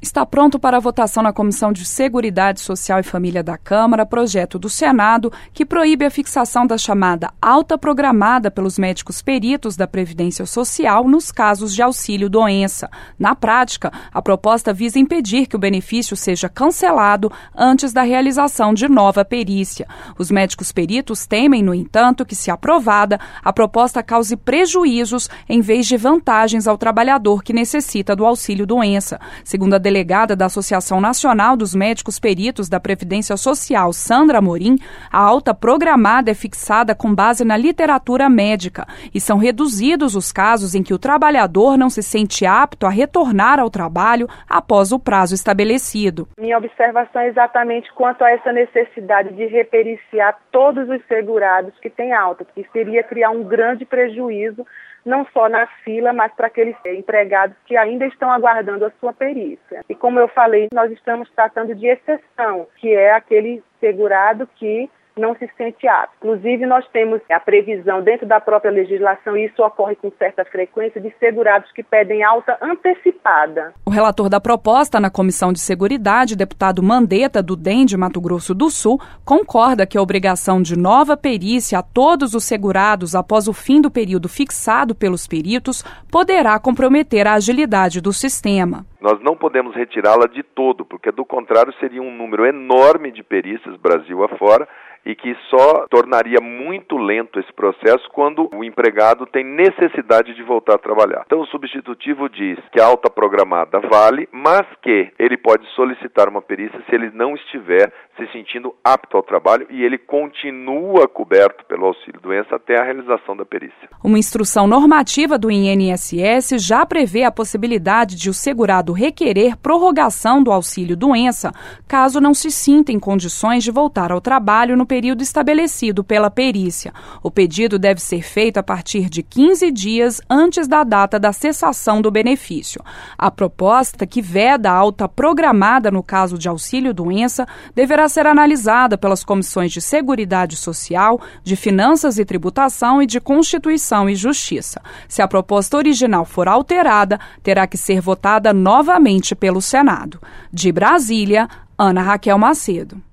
Está pronto para a votação na Comissão de Seguridade Social e Família da Câmara projeto do Senado que proíbe a fixação da chamada alta programada pelos médicos peritos da Previdência Social nos casos de auxílio-doença. Na prática, a proposta visa impedir que o benefício seja cancelado antes da realização de nova perícia. Os médicos peritos temem, no entanto, que, se aprovada, a proposta cause prejuízos em vez de vantagens ao trabalhador que necessita do auxílio-doença. Segundo a delegada da Associação Nacional dos Médicos Peritos da Previdência Social, Sandra Amorim, a alta programada é fixada com base na literatura médica e são reduzidos os casos em que o trabalhador não se sente apto a retornar ao trabalho após o prazo estabelecido. Minha observação é exatamente quanto a essa necessidade de repericiar todos os segurados que têm alta, que seria criar um grande prejuízo não só na fila, mas para aqueles empregados que ainda estão aguardando a sua perícia. E como eu falei, nós estamos tratando de exceção, que é aquele segurado que não se sente apto. Inclusive, nós temos a previsão dentro da própria legislação, e isso ocorre com certa frequência, de segurados que pedem alta antecipada. O relator da proposta na Comissão de Seguridade, deputado Mandetta, do DEM de Mato Grosso do Sul, concorda que a obrigação de nova perícia a todos os segurados após o fim do período fixado pelos peritos poderá comprometer a agilidade do sistema. Nós não podemos retirá-la de todo, porque do contrário seria um número enorme de perícias Brasil afora e que só tornaria muito lento esse processo quando o empregado tem necessidade de voltar a trabalhar. Então o substitutivo diz que a alta programada vale, mas que ele pode solicitar uma perícia se ele não estiver se sentindo apto ao trabalho e ele continua coberto pelo auxílio-doença até a realização da perícia. Uma instrução normativa do INSS já prevê a possibilidade de o segurado requerer prorrogação do auxílio-doença caso não se sinta em condições de voltar ao trabalho no período estabelecido pela perícia. O pedido deve ser feito a partir de 15 dias antes da data da cessação do benefício. A proposta, que veda a alta programada no caso de auxílio-doença, deverá ser analisada pelas comissões de Seguridade Social, de Finanças e Tributação e de Constituição e Justiça. Se a proposta original for alterada, terá que ser votada novamente pelo Senado. De Brasília, Ana Raquel Macedo.